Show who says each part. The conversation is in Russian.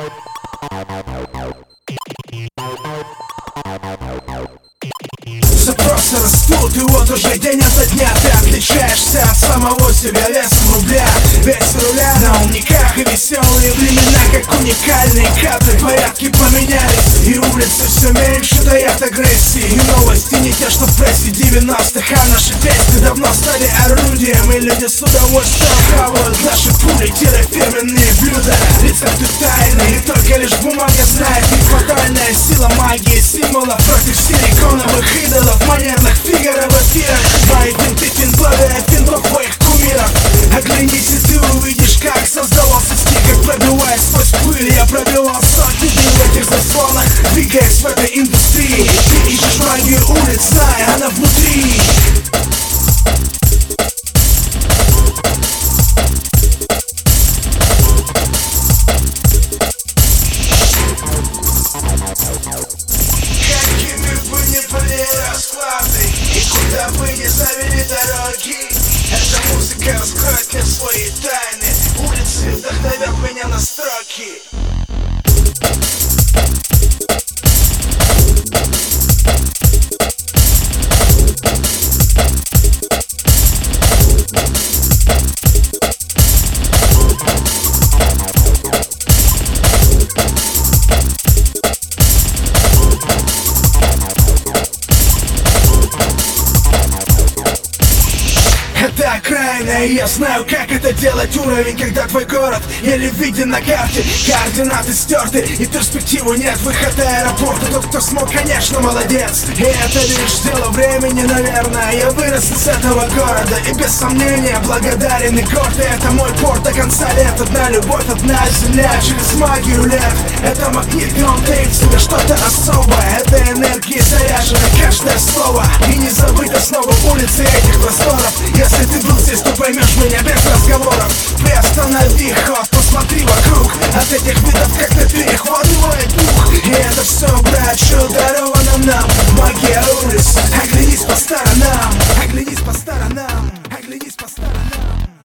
Speaker 1: Запросы растут, и вот уже день ото дня ты отличаешься от самого себя весом рубля. Весь руля на умниках, и веселые времена, как уникальные кадры. Порядки поменялись, и улицы все меньше таят агрессии. И новости не те, что в прессе 90-х, а наши песни давно стали орудием. И люди с удовольствием хавают наши пули, фирменные блюда. Рецепты тайны, и только лишь бумага знает их фатальная сила магии символов против силиконовых идолов. Манерных Фигаро в эфирах. Мои бинты, пинбоды, пинбок твоих кумиров. Оглянись, и ты увидишь, как создавался стиль. Как пробиваясь сквозь пыль, я пробивал сотни дней в этих заслонах, двигаясь в этой индустрии. Ты ищешь магию улиц, зная, она внутри. И куда бы ни завели дороги, эта музыка раскроет мне свои тайны. Улицы вдохновят меня на строки. Это окраина, и я знаю, как это делать. Уровень, когда твой город еле виден на карте. Координаты стерты, и перспективы нет. Выход аэропорта, тот, кто смог, конечно, молодец. И это лишь дело времени, наверное. Я вырос из этого города, и без сомнения благодарен и горд. И это мой порт до конца лет. Одна любовь, одна земля, через магию лет. Это магнит, и он таит в себе что-то особое. Это энергия заряжена, каждое слово. И не забыто снова улицы этих просторов. Если ты был здесь, то поймешь меня без разговоров. Приостанови ход, посмотри вокруг. От этих видов как-то ты